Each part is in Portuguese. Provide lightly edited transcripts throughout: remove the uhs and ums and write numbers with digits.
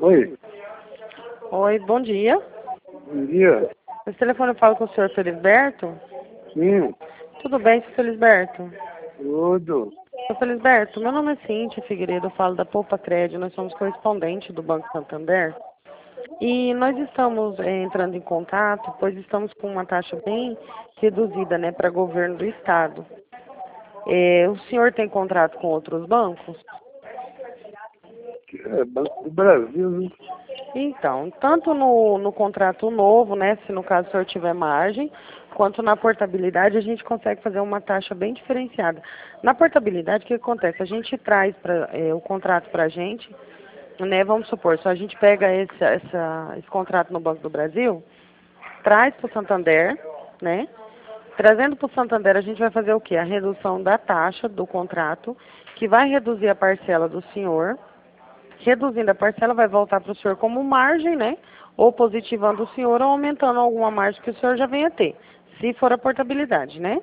Oi, Oi, bom dia. bom dia. Esse telefone eu falo com o senhor Felisberto? Sim, Tudo bem, senhor Felisberto? tudo. Senhor Felisberto, meu nome é Cíntia Figueiredo, eu falo da Poupa Crédito, nós somos correspondentes do Banco Santander. E nós estamos entrando em contato, pois estamos com uma taxa bem reduzida, né, para governo do estado. O senhor tem contrato com outros bancos? É Banco do Brasil, né? Então, tanto no contrato novo, né, se no caso o senhor tiver margem, quanto na portabilidade, a gente consegue fazer uma taxa bem diferenciada. Na portabilidade, o que acontece? A gente traz o contrato para a gente, né, vamos supor, se a gente pega esse contrato no Banco do Brasil, traz para o Santander, né, trazendo para o Santander, a gente vai fazer o quê? A redução da taxa do contrato, que vai reduzir a parcela do senhor. Reduzindo a parcela, vai voltar para o senhor como margem, né? Ou positivando o senhor ou aumentando alguma margem que o senhor já venha ter, se for a portabilidade, né?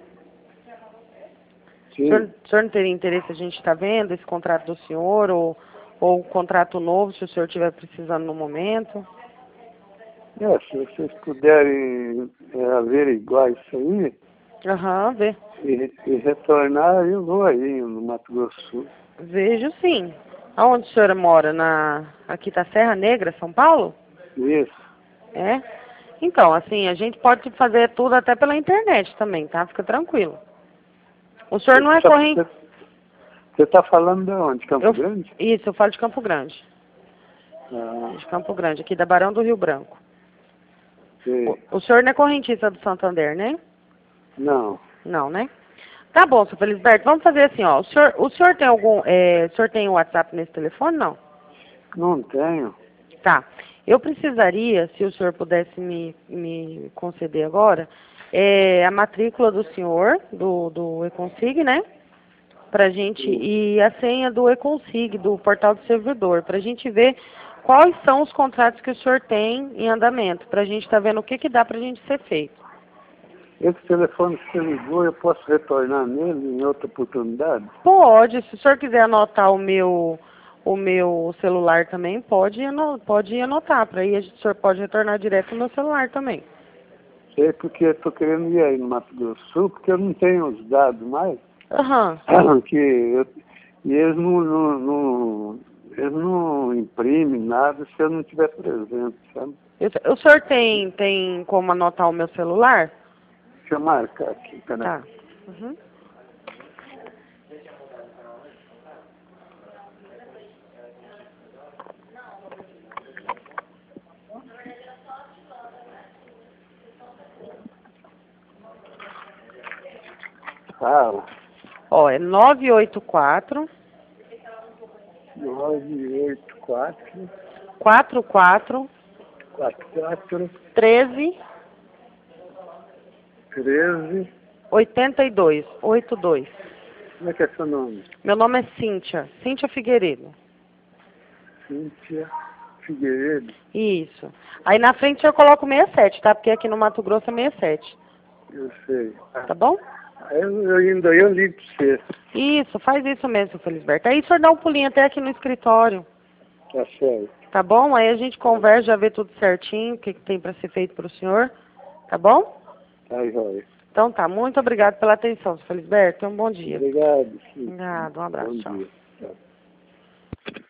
Sim. O senhor não teria interesse, a gente está vendo esse contrato do senhor ou o contrato novo, se o senhor estiver precisando no momento? Se vocês puderem averiguar isso aí Aham, e retornar, eu vou aí no Mato Grosso do Sul. vejo sim. Aonde a senhora mora? Aqui tá Serra Negra, São Paulo? Isso. É? Então, assim, a gente pode fazer tudo até pela internet também, tá? Fica tranquilo. O senhor não é corrente. Você está falando de onde? Campo Grande? Isso, eu falo de Campo Grande. Ah, De Campo Grande, aqui da Barão do Rio Branco. sei. O senhor não é correntista do Santander, né? Não, Não, né? Tá bom, seu Felisberto, vamos fazer assim, ó. O senhor tem o senhor tem o WhatsApp nesse telefone, não? não tenho. Tá. Eu precisaria, se o senhor pudesse me conceder agora, a matrícula do senhor, do Econsig, né? Pra gente, Sim. e a senha do Econsig, do portal do servidor, pra gente ver quais são os contratos que o senhor tem em andamento, pra gente estar vendo o que dá pra gente ser feito. Esse telefone que você ligou, eu posso retornar nele em outra oportunidade? Pode, se o senhor quiser anotar o meu celular também, pode anotar, para aí o senhor pode retornar direto no meu celular também. Sei porque eu estou querendo ir aí no Mato Grosso do Sul, porque eu não tenho os dados mais. Aham. E eles não imprimem nada se eu não estiver presente, sabe? O senhor tem como anotar o meu celular? Deixa eu marcar aqui, peraí. Tá. Uhum. Fala. Ó, é 984 984 44 44 13 13. 82. Como é que é seu nome? Meu nome é Cíntia Figueiredo. Cíntia Figueiredo. Isso. Aí na frente o senhor coloca o 67, tá? Porque aqui no Mato Grosso é 67. Eu sei. Tá bom? Eu ligo para você. Isso, faz isso mesmo, Felisberto. Aí o senhor dá um pulinho até aqui no escritório, Tá certo. tá bom? Aí a gente conversa, já vê tudo certinho, o que tem para ser feito para o senhor, tá bom? Tá, joia. Então tá, muito obrigado pela atenção, Felisberto. Tenha um bom dia. Obrigado. Sim. Obrigado, um abraço, Bom tchau. dia. Tchau.